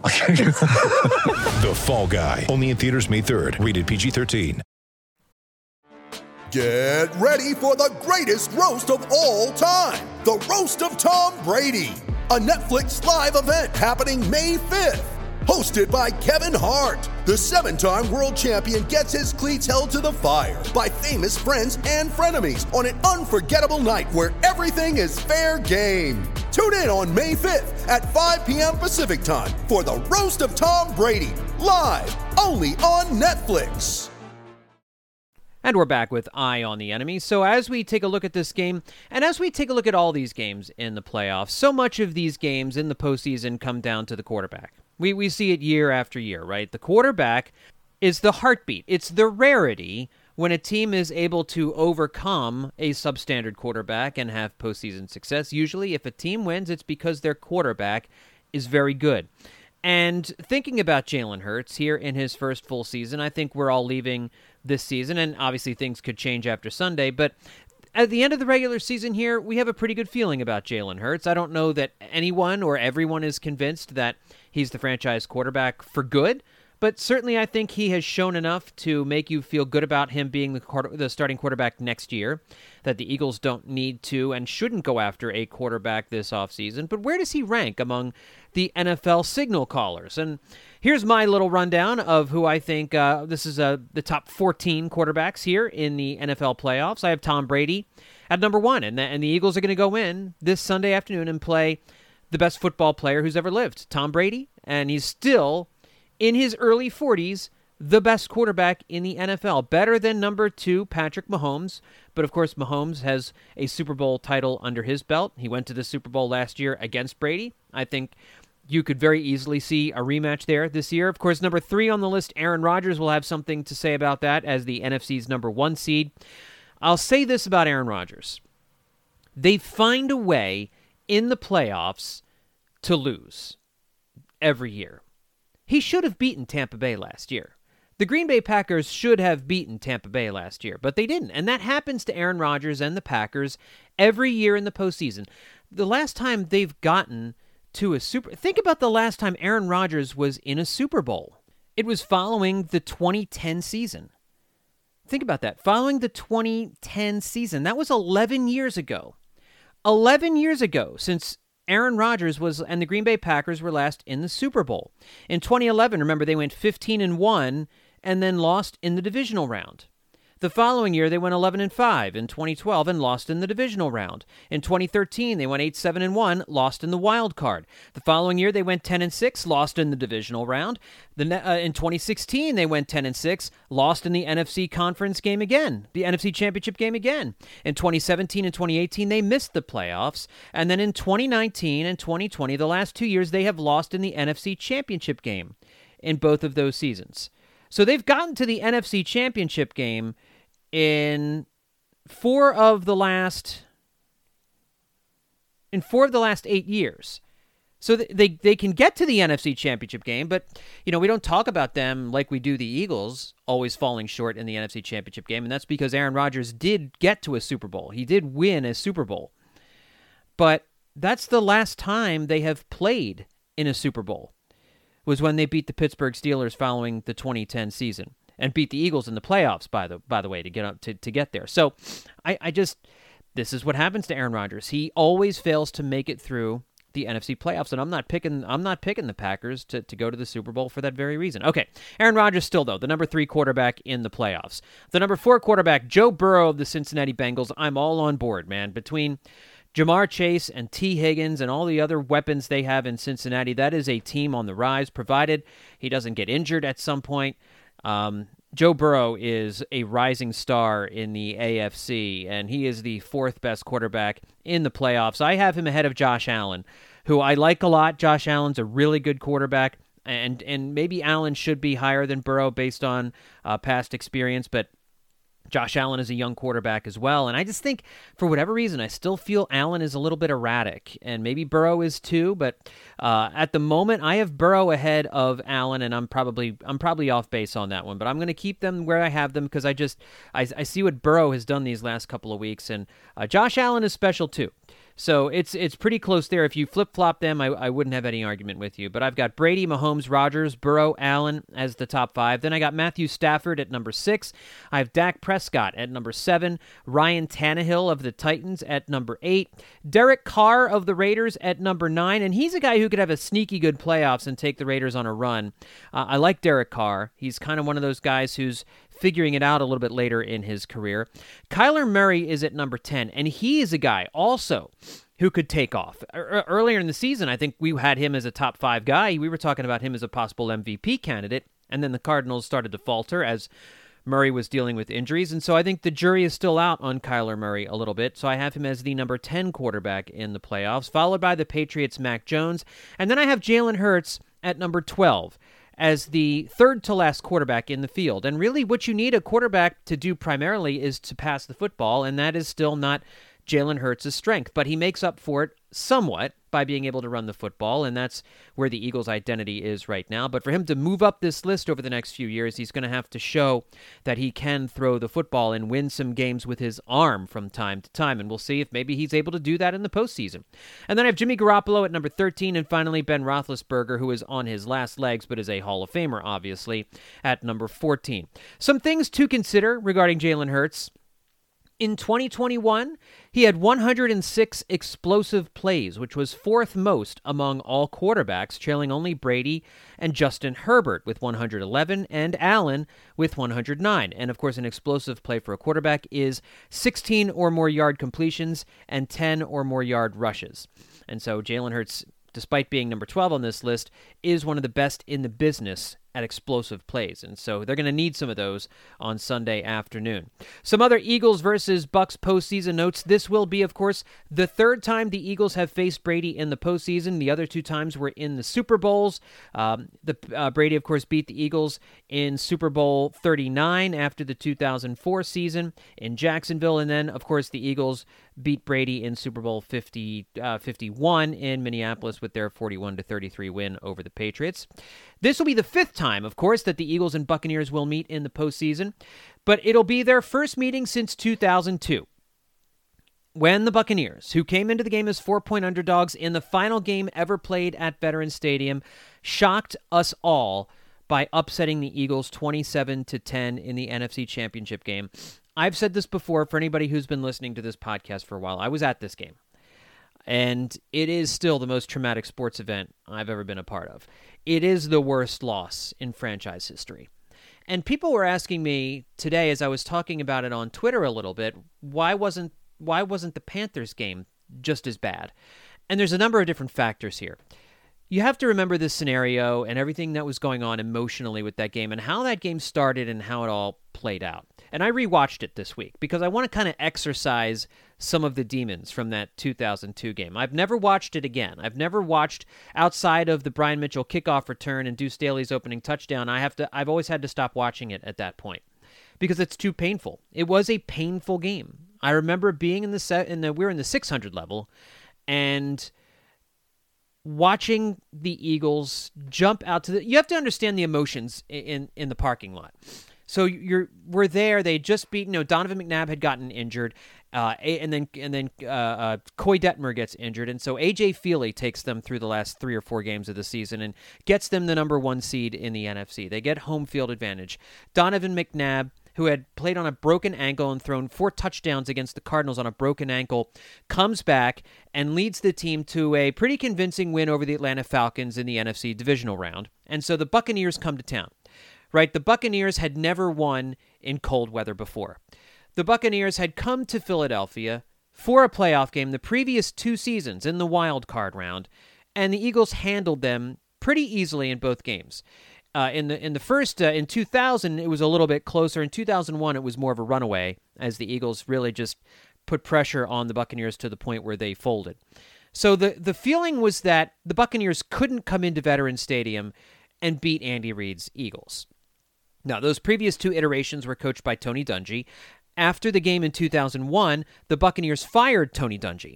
The Fall Guy. Only in theaters May third. Rated P G thirteen. Get ready for the greatest roast of all time, the Roast of Tom Brady, a Netflix live event happening May fifth. Hosted by Kevin Hart, the seven-time world champion gets his cleats held to the fire by famous friends and frenemies on an unforgettable night where everything is fair game. Tune in on May fifth at five p.m. Pacific time for the Roast of Tom Brady, live only on Netflix. And we're back with Eye on the Enemy. So as we take a look at this game, and as we take a look at all these games in the playoffs, so much of these games in the postseason come down to the quarterback. We we see it year after year, right? The quarterback is the heartbeat. It's the rarity when a team is able to overcome a substandard quarterback and have postseason success. Usually, if a team wins, it's because their quarterback is very good. And thinking about Jalen Hurts here in his first full season, I think we're all leaving this season, and obviously things could change after Sunday, but at the end of the regular season here, we have a pretty good feeling about Jalen Hurts. I don't know that anyone or everyone is convinced that he's the franchise quarterback for good, but certainly I think he has shown enough to make you feel good about him being the quarter, the starting quarterback next year, that the Eagles don't need to and shouldn't go after a quarterback this offseason. But where does he rank among the N F L signal callers? And here's my little rundown of who I think, uh, this is uh, the top fourteen quarterbacks here in the N F L playoffs. I have Tom Brady at number one, and the, and the Eagles are going to go in this Sunday afternoon and play the best football player who's ever lived, Tom Brady, and he's still, in his early forties, the best quarterback in the N F L, better than number two, Patrick Mahomes. But, of course, Mahomes has a Super Bowl title under his belt. He went to the Super Bowl last year against Brady. I think you could very easily see a rematch there this year. Of course, number three on the list, Aaron Rodgers, will have something to say about that as the N F C's number one seed. I'll say this about Aaron Rodgers. They find a way in the playoffs to lose every year. He should have beaten Tampa Bay last year. The Green Bay Packers should have beaten Tampa Bay last year, but they didn't. And that happens to Aaron Rodgers and the Packers every year in the postseason. The last time they've gotten to a Super... Think about the last time Aaron Rodgers was in a Super Bowl. It was following the twenty ten season. Think about that. Following the twenty ten season. That was eleven years ago. eleven years ago since Aaron Rodgers was and the Green Bay Packers were last in the Super Bowl. In twenty eleven, remember, they went fifteen and one and then lost in the divisional round. The following year, they went eleven and five in twenty twelve and lost in the divisional round. In twenty thirteen, they went eight seven and one, lost in the wild card. The following year, they went ten and six, lost in the divisional round. The, uh, in twenty sixteen, they went ten and six, lost in the N F C conference game again, the N F C championship game again. In twenty seventeen and twenty eighteen, they missed the playoffs. And then in twenty nineteen and twenty twenty, the last two years, they have lost in the N F C championship game in both of those seasons. So they've gotten to the N F C championship game in four of the last in four of the last eight years. So they they can get to the N F C championship game, but you know, we don't talk about them like we do the Eagles, always falling short in the N F C championship game, and that's because Aaron Rodgers did get to a Super Bowl. He did win a Super Bowl. But that's the last time they have played in a Super Bowl, was when they beat the Pittsburgh Steelers following the twenty ten season. And beat the Eagles in the playoffs, by the by the way, to get up to, to get there. So, I, I just this is what happens to Aaron Rodgers. He always fails to make it through the N F C playoffs, and I'm not picking I'm not picking the Packers to, to go to the Super Bowl for that very reason. Okay, Aaron Rodgers still though the number three quarterback in the playoffs. The number four quarterback, Joe Burrow of the Cincinnati Bengals. I'm all on board, man. Between Jamar Chase and T. Higgins and all the other weapons they have in Cincinnati, that is a team on the rise, provided he doesn't get injured at some point. Um, Joe Burrow is a rising star in the A F C, and he is the fourth best quarterback in the playoffs. I have him ahead of Josh Allen, who I like a lot. Josh Allen's a really good quarterback, and and maybe Allen should be higher than Burrow based on uh, past experience, but Josh Allen is a young quarterback as well, and I just think, for whatever reason, I still feel Allen is a little bit erratic, and maybe Burrow is too, but uh, at the moment, I have Burrow ahead of Allen, and I'm probably I'm probably off base on that one, but I'm going to keep them where I have them, because I just, I, I see what Burrow has done these last couple of weeks, and uh, Josh Allen is special too. So it's it's pretty close there. If you flip-flop them, I, I wouldn't have any argument with you. But I've got Brady, Mahomes, Rodgers, Burrow, Allen as the top five. Then I got Matthew Stafford at number six. I have Dak Prescott at number seven. Ryan Tannehill of the Titans at number eight. Derek Carr of the Raiders at number nine. And he's a guy who could have a sneaky good playoffs and take the Raiders on a run. Uh, I like Derek Carr. He's kind of one of those guys who's figuring it out a little bit later in his career. Kyler Murray is at number ten, and he is a guy also who could take off. Earlier in the season, I think we had him as a top five guy. We were talking about him as a possible M V P candidate, and then the Cardinals started to falter as Murray was dealing with injuries, and so I think the jury is still out on Kyler Murray a little bit, so I have him as the number ten quarterback in the playoffs, followed by the Patriots' Mac Jones, and then I have Jalen Hurts at number twelve. As the third-to-last quarterback in the field. And really what you need a quarterback to do primarily is to pass the football, and that is still not Jalen Hurts' strength. But he makes up for it somewhat by being able to run the football, and that's where the Eagles' identity is right now. But for him to move up this list over the next few years, he's going to have to show that he can throw the football and win some games with his arm from time to time, and we'll see if maybe he's able to do that in the postseason. And then I have Jimmy Garoppolo at number thirteen, and finally Ben Roethlisberger, who is on his last legs but is a Hall of Famer, obviously, at number fourteen. Some things to consider regarding Jalen Hurts. In twenty twenty-one, he had one hundred six explosive plays, which was fourth most among all quarterbacks, trailing only Brady and Justin Herbert with one hundred eleven and Allen with one hundred nine. And of course, an explosive play for a quarterback is sixteen or more yard completions and ten or more yard rushes. And so Jalen Hurts, despite being number twelve on this list, is one of the best in the business at explosive plays, and so they're going to need some of those on Sunday afternoon. Some other Eagles versus Bucs postseason notes. This will be, of course, the third time the Eagles have faced Brady in the postseason. The other two times were in the Super Bowls. Um, the uh, Brady, of course, beat the Eagles in Super Bowl thirty-nine after the two thousand four season in Jacksonville, and then, of course, the Eagles beat Brady in Super Bowl fifty, uh, fifty-one in Minneapolis with their forty-one to thirty-three win over the Patriots. This will be the fifth time, of course, that the Eagles and Buccaneers will meet in the postseason, but it'll be their first meeting since two thousand two, when the Buccaneers, who came into the game as four-point underdogs in the final game ever played at Veterans Stadium, shocked us all by upsetting the Eagles twenty-seven to ten in the N F C Championship game. I've said this before for anybody who's been listening to this podcast for a while. I was at this game, and it is still the most traumatic sports event I've ever been a part of. It is the worst loss in franchise history. And people were asking me today, as I was talking about it on Twitter a little bit, why wasn't why wasn't the Panthers game just as bad? And there's a number of different factors here. You have to remember this scenario and everything that was going on emotionally with that game and how that game started and how it all played out. And I rewatched it this week because I want to kind of exercise some of the demons from that two thousand two game. I've never watched it again. I've never watched, outside of the Brian Mitchell kickoff return and Deuce Staley's opening touchdown, I have to, I've always had to stop watching it at that point because it's too painful. It was a painful game. I remember being in the set, in the we were in the six hundred level, and watching the Eagles jump out to the. You have to understand the emotions in in, in the parking lot. So you're we're there. They had just beaten. You know, Donovan McNabb had gotten injured, uh, and then and then uh, uh, Coy Detmer gets injured, and so A J Feely takes them through the last three or four games of the season and gets them the number one seed in the N F C. They get home field advantage. Donovan McNabb, who had played on a broken ankle and thrown four touchdowns against the Cardinals on a broken ankle, comes back and leads the team to a pretty convincing win over the Atlanta Falcons in the N F C divisional round. And so the Buccaneers come to town. Right, the Buccaneers had never won in cold weather before. The Buccaneers had come to Philadelphia for a playoff game the previous two seasons in the wild card round, and the Eagles handled them pretty easily in both games. Uh, in the in the first, uh, in two thousand, it was a little bit closer. In two thousand one, it was more of a runaway, as the Eagles really just put pressure on the Buccaneers to the point where they folded. So the, the feeling was that the Buccaneers couldn't come into Veterans Stadium and beat Andy Reid's Eagles. Now, those previous two iterations were coached by Tony Dungy. After the game in two thousand one, the Buccaneers fired Tony Dungy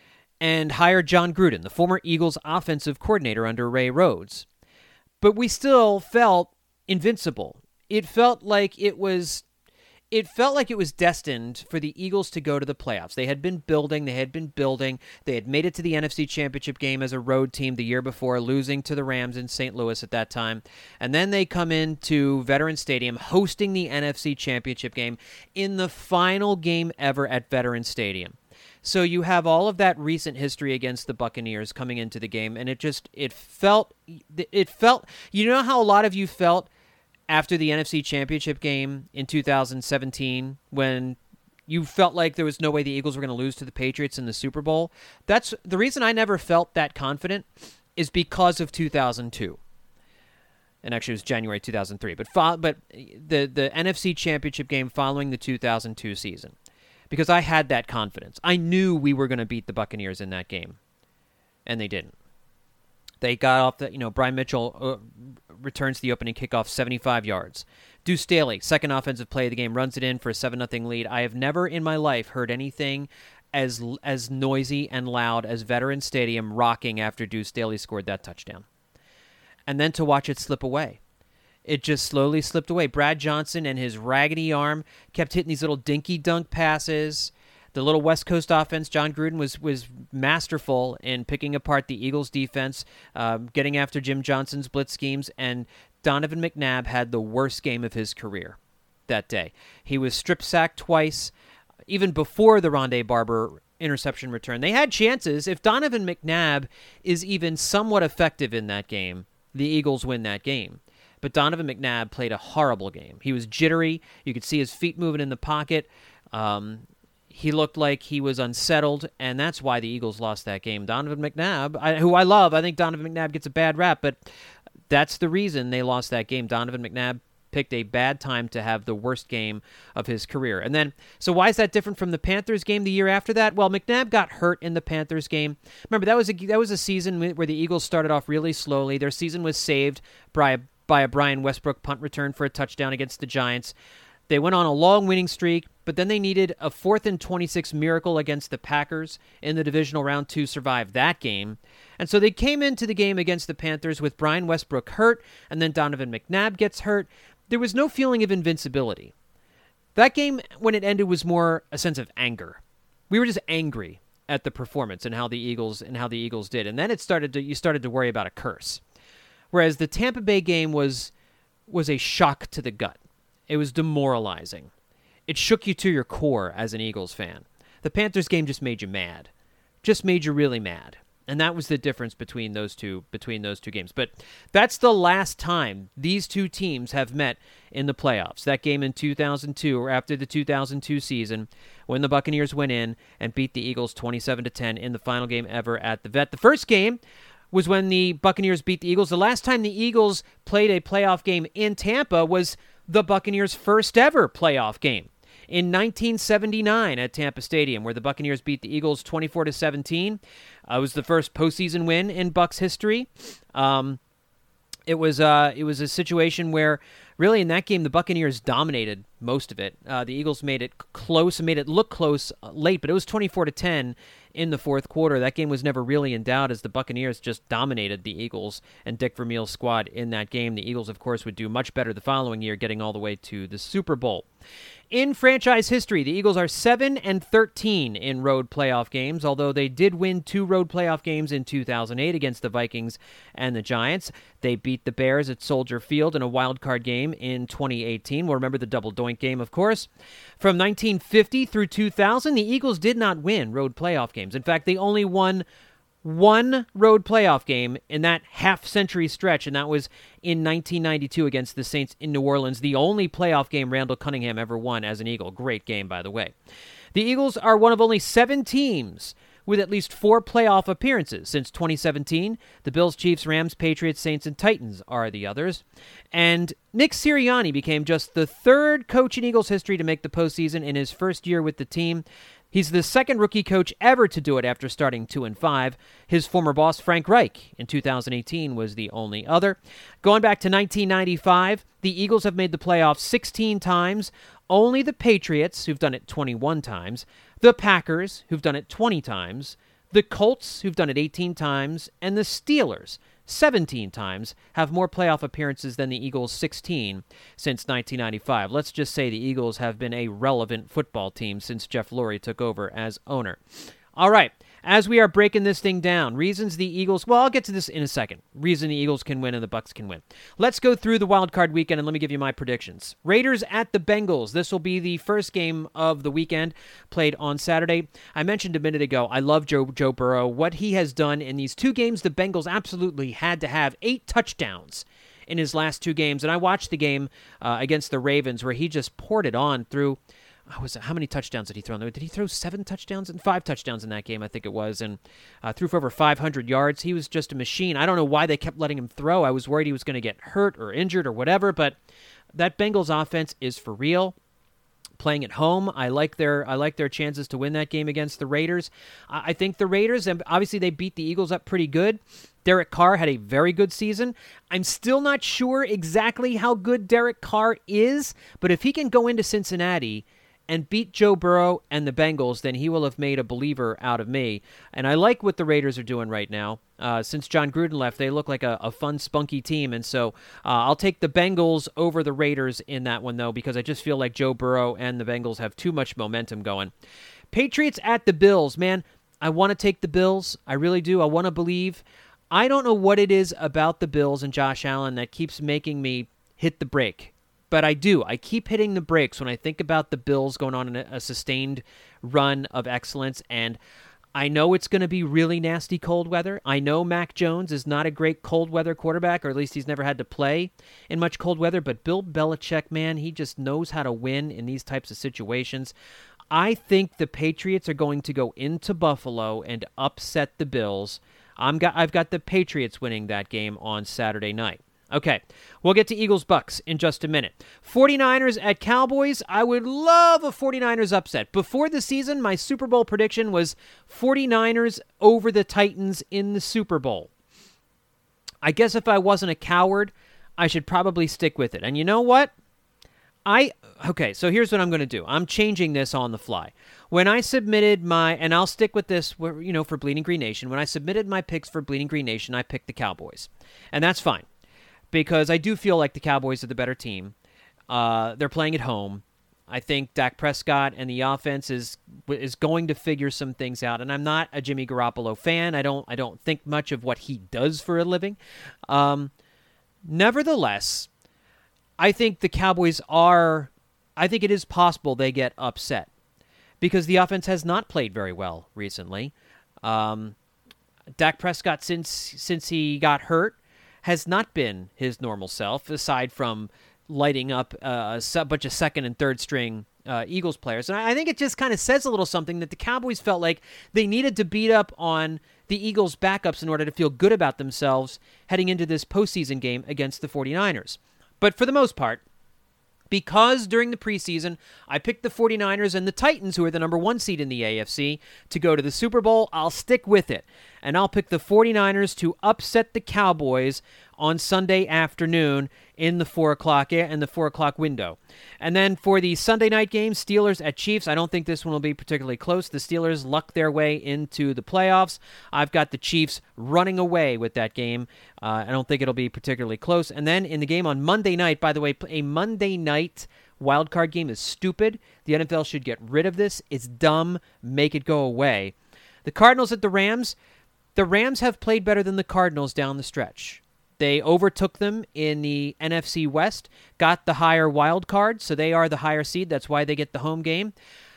and hired John Gruden, the former Eagles offensive coordinator under Ray Rhodes. But we still felt invincible. It felt like it was it felt like it was destined for the Eagles to go to the playoffs. They had been building, they had been building. They had made it to the N F C Championship game as a road team the year before, losing to the Rams in Saint Louis at that time. And then they come into Veterans Stadium hosting the N F C Championship game in the final game ever at Veterans Stadium. So you have all of that recent history against the Buccaneers coming into the game, and it just, it felt, it felt, you know how a lot of you felt after the N F C Championship game in two thousand seventeen, when you felt like there was no way the Eagles were going to lose to the Patriots in the Super Bowl? That's the reason I never felt that confident, is because of two thousand two. And actually, it was January two thousand three. But fo- but the, the N F C Championship game following the two thousand two season, because I had that confidence. I knew we were going to beat the Buccaneers in that game, and they didn't. They got off the, you know, Brian Mitchell uh, returns the opening kickoff seventy-five yards. Deuce Staley, second offensive play of the game, runs it in for a seven nothing lead. I have never in my life heard anything as as noisy and loud as Veterans Stadium rocking after Deuce Staley scored that touchdown. And then to watch it slip away. It just slowly slipped away. Brad Johnson and his raggedy arm kept hitting these little dinky dunk passes. The little West Coast offense, John Gruden was was masterful in picking apart the Eagles' defense, uh, getting after Jim Johnson's blitz schemes, and Donovan McNabb had the worst game of his career that day. He was strip-sacked twice, even before the Rondé Barber interception return. They had chances. If Donovan McNabb is even somewhat effective in that game, the Eagles win that game. But Donovan McNabb played a horrible game. He was jittery. You could see his feet moving in the pocket. Um, he looked like he was unsettled, and that's why the Eagles lost that game. Donovan McNabb, I, who I love, I think Donovan McNabb gets a bad rap, but that's the reason they lost that game. Donovan McNabb picked a bad time to have the worst game of his career. And then, so why is that different from the Panthers game the year after that? Well, McNabb got hurt in the Panthers game. Remember, that was a, that was a season where the Eagles started off really slowly. Their season was saved by, by a Brian Westbrook punt return for a touchdown against the Giants. They went on a long winning streak, but then they needed a fourth and twenty-six miracle against the Packers in the divisional round to survive that game. And so they came into the game against the Panthers with Brian Westbrook hurt, and then Donovan McNabb gets hurt. There was no feeling of invincibility. That game, when it ended, was more a sense of anger. We were just angry at the performance and how the Eagles and how the Eagles did. And then it started to you started to worry about a curse. Whereas the Tampa Bay game was was a shock to the gut. It was demoralizing. It shook you to your core as an Eagles fan. The Panthers game just made you mad. Just made you really mad. And that was the difference between those two between those two games. But that's the last time these two teams have met in the playoffs. That game in two thousand two, or after the two thousand two season, when the Buccaneers went in and beat the Eagles twenty-seven to ten in the final game ever at the Vet. The first game was when the Buccaneers beat the Eagles. The last time the Eagles played a playoff game in Tampa was the Buccaneers' first ever playoff game in nineteen seventy-nine at Tampa Stadium, where the Buccaneers beat the Eagles twenty-four to seventeen. Uh, it was the first postseason win in Bucs history. Um, it was uh, it was a situation where, really, in that game, the Buccaneers dominated most of it. Uh, the Eagles made it close and made it look close late, but it was twenty-four to ten in the fourth quarter. That game was never really in doubt, as the Buccaneers just dominated the Eagles and Dick Vermeil's squad in that game. The Eagles, of course, would do much better the following year, getting all the way to the Super Bowl. In franchise history, the Eagles are seven and thirteen in road playoff games, although they did win two road playoff games in two thousand eight against the Vikings and the Giants. They beat the Bears at Soldier Field in a wild card game in twenty eighteen. We'll remember the double doink game, of course. From nineteen fifty through two thousand, the Eagles did not win road playoff games. In fact, they only won one road playoff game in that half-century stretch, and that was in nineteen ninety-two against the Saints in New Orleans, the only playoff game Randall Cunningham ever won as an Eagle. Great game, by the way. The Eagles are one of only seven teams with at least four playoff appearances since twenty seventeen. The Bills, Chiefs, Rams, Patriots, Saints, and Titans are the others. And Nick Sirianni became just the third coach in Eagles history to make the postseason in his first year with the team. He's the second rookie coach ever to do it after starting two and five. His former boss, Frank Reich, in two thousand eighteen was the only other. Going back to nineteen ninety-five, the Eagles have made the playoffs sixteen times. Only the Patriots, who've done it twenty-one times, the Packers, who've done it twenty times, the Colts, who've done it eighteen times, and the Steelers, seventeen times, have more playoff appearances than the Eagles' sixteen since nineteen ninety-five. Let's just say the Eagles have been a relevant football team since Jeff Lurie took over as owner. All right, as we are breaking this thing down, reasons the Eagles, well, I'll get to this in a second. Reason the Eagles can win and the Bucs can win. Let's go through the wild card weekend and let me give you my predictions. Raiders at the Bengals. This will be the first game of the weekend, played on Saturday. I mentioned a minute ago, I love Joe, Joe Burrow. What he has done in these two games, the Bengals absolutely had to have eight touchdowns in his last two games. And I watched the game uh, against the Ravens where he just poured it on through... Oh, was it, how many touchdowns did he throw? Did he throw seven touchdowns and five touchdowns in that game? I think it was, and uh, threw for over five hundred yards. He was just a machine. I don't know why they kept letting him throw. I was worried he was going to get hurt or injured or whatever, but that Bengals offense is for real. Playing at home, I like their I like their chances to win that game against the Raiders. I think the Raiders, and obviously they beat the Eagles up pretty good. Derek Carr had a very good season. I'm still not sure exactly how good Derek Carr is, but if he can go into Cincinnati and beat Joe Burrow and the Bengals, then he will have made a believer out of me. And I like what the Raiders are doing right now. Uh, since John Gruden left, they look like a, a fun, spunky team. And so uh, I'll take the Bengals over the Raiders in that one, though, because I just feel like Joe Burrow and the Bengals have too much momentum going. Patriots at the Bills. Man, I want to take the Bills. I really do. I want to believe. I don't know what it is about the Bills and Josh Allen that keeps making me hit the brake. But I do. I keep hitting the brakes when I think about the Bills going on a, a sustained run of excellence. And I know it's going to be really nasty cold weather. I know Mac Jones is not a great cold weather quarterback, or at least he's never had to play in much cold weather. But Bill Belichick, man, he just knows how to win in these types of situations. I think the Patriots are going to go into Buffalo and upset the Bills. I'm got, I've got the Patriots winning that game on Saturday night. Okay, we'll get to Eagles-Bucks in just a minute. 49ers at Cowboys. I would love a 49ers upset. Before the season, my Super Bowl prediction was 49ers over the Titans in the Super Bowl. I guess if I wasn't a coward, I should probably stick with it. And you know what? I Okay, so here's what I'm going to do. I'm changing this on the fly. When I submitted my, and I'll stick with this, you know, for Bleeding Green Nation. When I submitted my picks for Bleeding Green Nation, I picked the Cowboys. And that's fine. Because I do feel like the Cowboys are the better team. Uh, they're playing at home. I think Dak Prescott and the offense is is going to figure some things out. And I'm not a Jimmy Garoppolo fan. I don't I don't think much of what he does for a living. Um, nevertheless, I think the Cowboys are. I think it is possible they get upset because the offense has not played very well recently. Um, Dak Prescott, since since he got hurt, has not been his normal self, aside from lighting up uh, a bunch of second and third string uh, Eagles players. And I think it just kind of says a little something that the Cowboys felt like they needed to beat up on the Eagles' backups in order to feel good about themselves heading into this postseason game against the 49ers. But for the most part, because during the preseason, I picked the 49ers and the Titans, who are the number one seed in the A F C, to go to the Super Bowl, I'll stick with it. And I'll pick the 49ers to upset the Cowboys on Sunday afternoon in the four o'clock and the four o'clock window. And then for the Sunday night game, Steelers at Chiefs, I don't think this one will be particularly close. The Steelers luck their way into the playoffs. I've got the Chiefs running away with that game. Uh, I don't think it'll be particularly close. And then in the game on Monday night, by the way, a Monday night wildcard game is stupid. The N F L should get rid of this. It's dumb. Make it go away. The Cardinals at the Rams. The Rams have played better than the Cardinals down the stretch. They overtook them in the N F C West, got the higher wild card, so they are the higher seed. That's why they get the home game.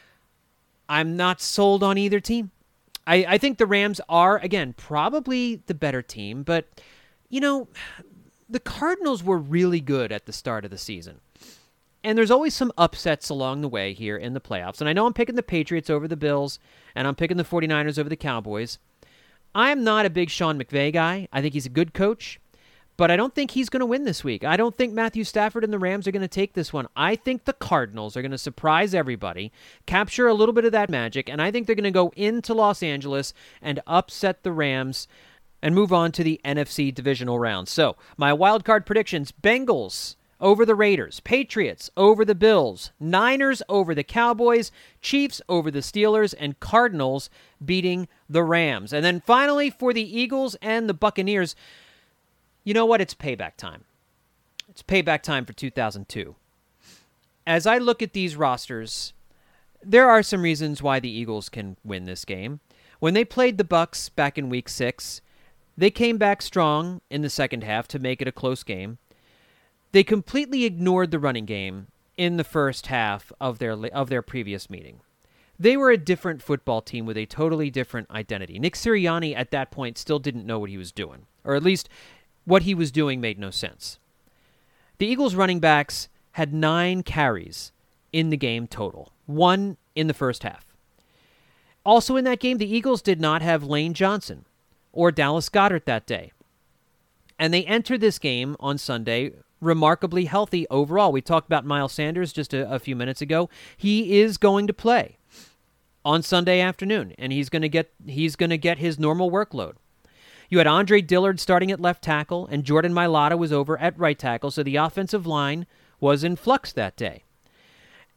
I'm not sold on either team. I, I think the Rams are, again, probably the better team, but, you know, the Cardinals were really good at the start of the season. And there's always some upsets along the way here in the playoffs. And I know I'm picking the Patriots over the Bills, and I'm picking the 49ers over the Cowboys. I'm not a big Sean McVay guy. I think he's a good coach. But I don't think he's going to win this week. I don't think Matthew Stafford and the Rams are going to take this one. I think the Cardinals are going to surprise everybody, capture a little bit of that magic, and I think they're going to go into Los Angeles and upset the Rams and move on to the N F C divisional round. So, my wild card predictions, Bengals over the Raiders, Patriots over the Bills, Niners over the Cowboys, Chiefs over the Steelers, and Cardinals beating the Rams. And then finally, for the Eagles and the Buccaneers, you know what? It's payback time. It's payback time for two thousand two. As I look at these rosters, there are some reasons why the Eagles can win this game. When they played the Bucs back in week six, they came back strong in the second half to make it a close game. They completely ignored the running game in the first half of their of their previous meeting. They were a different football team with a totally different identity. Nick Sirianni at that point still didn't know what he was doing, or at least what he was doing made no sense. The Eagles running backs had nine carries in the game total, one in the first half. Also in that game, the Eagles did not have Lane Johnson or Dallas Goedert that day. And they entered this game on Sunday remarkably healthy overall. We talked about Miles Sanders just a, a few minutes ago. He is going to play on Sunday afternoon, and he's going to get he's going to get his normal workload. You had Andre Dillard starting at left tackle, and Jordan Mailata was over at right tackle, so the offensive line was in flux that day.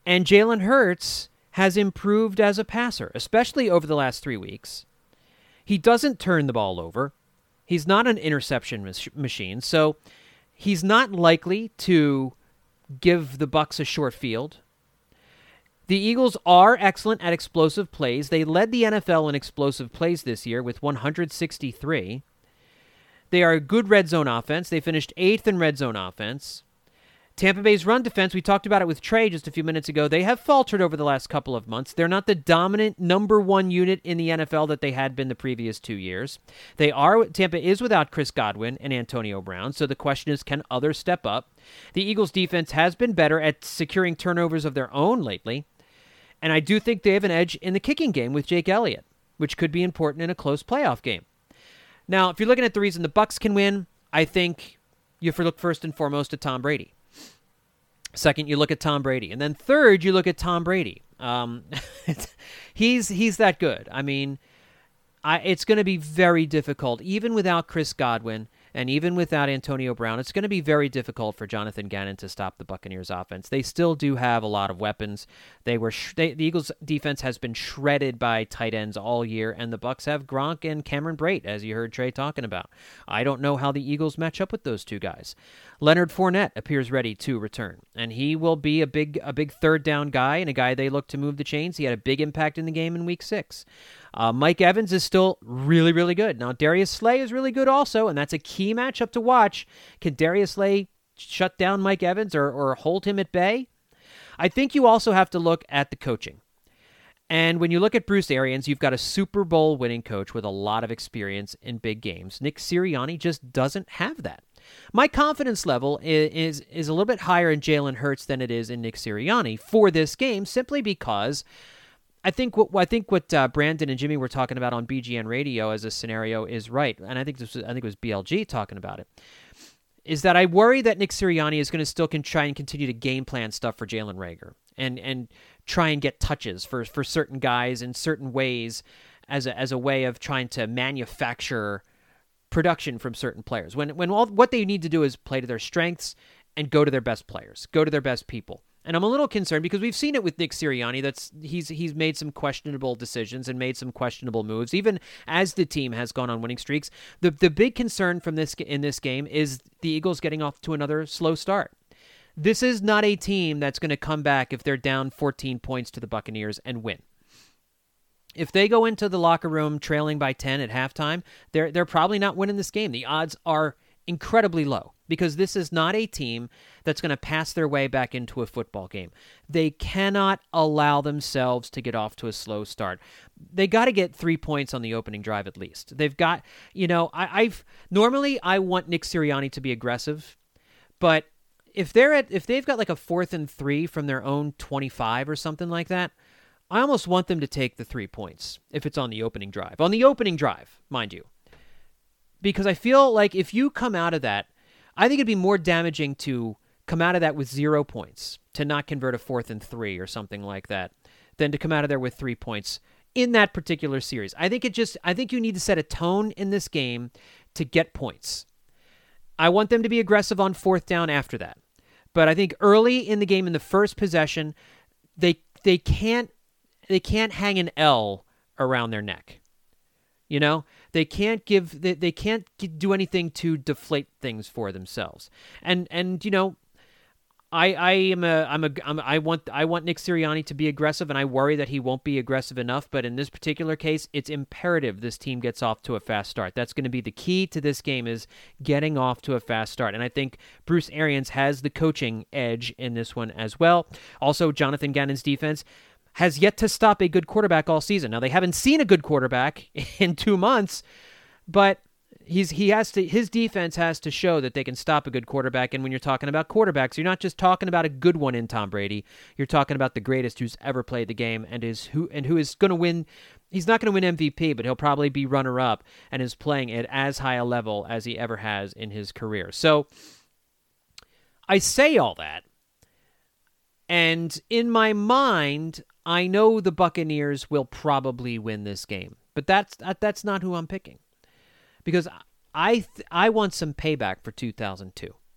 And Jalen Hurts has improved as a passer, especially over the last three weeks. He doesn't turn the ball over. He's not an interception mach- machine, so he's not likely to give the Bucs a short field. The Eagles are excellent at explosive plays. They led the N F L in explosive plays this year with one hundred sixty-three. They are a good red zone offense. They finished eighth in red zone offense. Tampa Bay's run defense, we talked about it with Trey just a few minutes ago, they have faltered over the last couple of months. They're not the dominant number one unit in the N F L that they had been the previous two years. They are Tampa is without Chris Godwin and Antonio Brown, so the question is, can others step up? The Eagles' defense has been better at securing turnovers of their own lately, and I do think they have an edge in the kicking game with Jake Elliott, which could be important in a close playoff game. Now, if you're looking at the reason the Bucs can win, I think you have to look first and foremost at Tom Brady. Second, you look at Tom Brady. And then third, you look at Tom Brady. Um, he's he's that good. I mean, I, it's going to be very difficult, even without Chris Godwin and even without Antonio Brown, it's going to be very difficult for Jonathan Gannon to stop the Buccaneers offense. They still do have a lot of weapons. They were sh- they, the Eagles defense has been shredded by tight ends all year, and the Bucs have Gronk and Cameron Brate, as you heard Trey talking about. I don't know how the Eagles match up with those two guys. Leonard Fournette appears ready to return, and he will be a big a big third down guy and a guy they look to move the chains. He had a big impact in the game in week six. Uh, Mike Evans is still really, really good. Now, Darius Slay is really good also, and that's a key matchup to watch. Can Darius Slay shut down Mike Evans or, or hold him at bay? I think you also have to look at the coaching. And when you look at Bruce Arians, you've got a Super Bowl winning coach with a lot of experience in big games. Nick Sirianni just doesn't have that. My confidence level is, is, is a little bit higher in Jalen Hurts than it is in Nick Sirianni for this game, simply because I think what I think what uh, Brandon and Jimmy were talking about on B G N Radio as a scenario is right, and I think this was, I think it was B L G talking about it. Is that I worry that Nick Sirianni is going to still can try and continue to game plan stuff for Jalen Reagor and and try and get touches for for certain guys in certain ways as a as a way of trying to manufacture production from certain players. When when all what they need to do is play to their strengths and go to their best players, go to their best people. And I'm a little concerned because we've seen it with Nick Sirianni. That's he's he's made some questionable decisions and made some questionable moves, even as the team has gone on winning streaks. The the big concern from this in this game is the Eagles getting off to another slow start. This is not a team that's going to come back if they're down fourteen points to the Buccaneers and win. If they go into the locker room trailing by ten at halftime, they're they're probably not winning this game. The odds are incredibly low because this is not a team that's going to pass their way back into a football game. They cannot allow themselves to get off to a slow start. They got to get three points on the opening drive at least. They've got, you know, I, I've normally I want Nick Sirianni to be aggressive, but if they're at if they've got like a fourth and three from their own twenty-five or something like that, I almost want them to take the three points if it's on the opening drive. On the opening drive, mind you. Because I feel like if you come out of that, I think it'd be more damaging to come out of that with zero points, to not convert a fourth and three or something like that, than to come out of there with three points in that particular series. I think it just, I think you need to set a tone in this game to get points. I want them to be aggressive on fourth down after that. But I think early in the game, in the first possession, they they can't they can't hang an L around their neck. You know, they can't give they, they can't do anything to deflate things for themselves. And and you know, I I am a I'm a I'm, I want I want Nick Sirianni to be aggressive, and I worry that he won't be aggressive enough. But in this particular case, it's imperative this team gets off to a fast start. That's going to be the key to this game, is getting off to a fast start. And I think Bruce Arians has the coaching edge in this one as well. Also, Jonathan Gannon's defense has yet to stop a good quarterback all season. Now, they haven't seen a good quarterback in two months, but he's he has to his defense has to show that they can stop a good quarterback. And when you're talking about quarterbacks, you're not just talking about a good one in Tom Brady. You're talking about the greatest who's ever played the game and is who and who is going to win. He's not going to win M V P, but he'll probably be runner-up and is playing at as high a level as he ever has in his career. So I say all that, and in my mind, I know the Buccaneers will probably win this game, but that's that's not who I'm picking, because I th- I want some payback for two thousand two,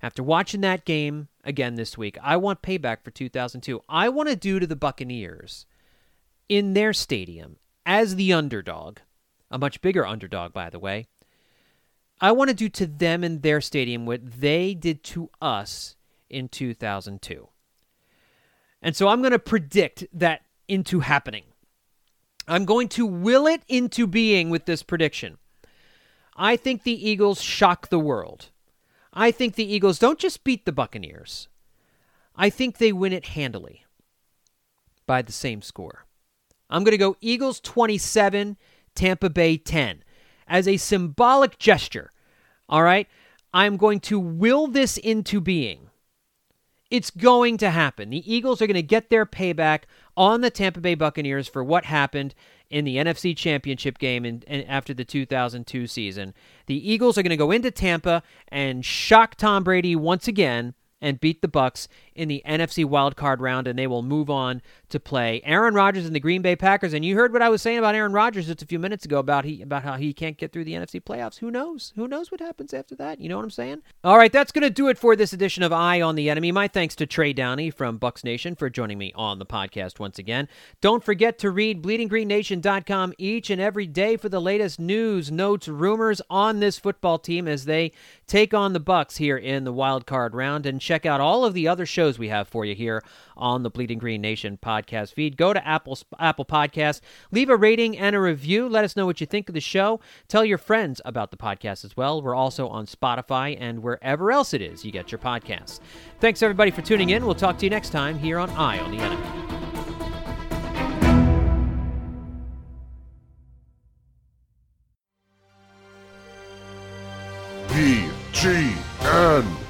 After watching that game again this week, I want payback for two thousand two. I want to do to the Buccaneers in their stadium as the underdog, a much bigger underdog, by the way. I want to do to them in their stadium what they did to us in two thousand two. And so I'm going to predict that into happening. I'm going to will it into being with this prediction. I think the Eagles shock the world. I think the Eagles don't just beat the Buccaneers. I think they win it handily by the same score. I'm going to go Eagles twenty-seven, Tampa Bay ten. As a symbolic gesture, all right, I'm going to will this into being. It's going to happen. The Eagles are going to get their payback on the Tampa Bay Buccaneers for what happened in the N F C Championship game in, in, after the two thousand two season. The Eagles are going to go into Tampa and shock Tom Brady once again and beat the Bucs in the N F C wildcard round, and they will move on to play Aaron Rodgers and the Green Bay Packers. And you heard what I was saying about Aaron Rodgers just a few minutes ago about he about how he can't get through the N F C playoffs. Who knows? Who knows what happens after that? You know what I'm saying? All right, that's going to do it for this edition of Eye on the Enemy. My thanks to Trey Downey from Bucs Nation for joining me on the podcast once again. Don't forget to read bleeding green nation dot com each and every day for the latest news, notes, rumors on this football team as they take on the Bucs here in the wild card round, and check out all of the other shows we have for you here on the Bleeding Green Nation podcast feed. Go to Apple Apple Podcasts, leave a rating and a review. Let us know what you think of the show. Tell your friends about the podcast as well. We're also on Spotify and wherever else it is you get your podcasts. Thanks everybody for tuning in. We'll talk to you next time here on Eye on the Enemy. B G N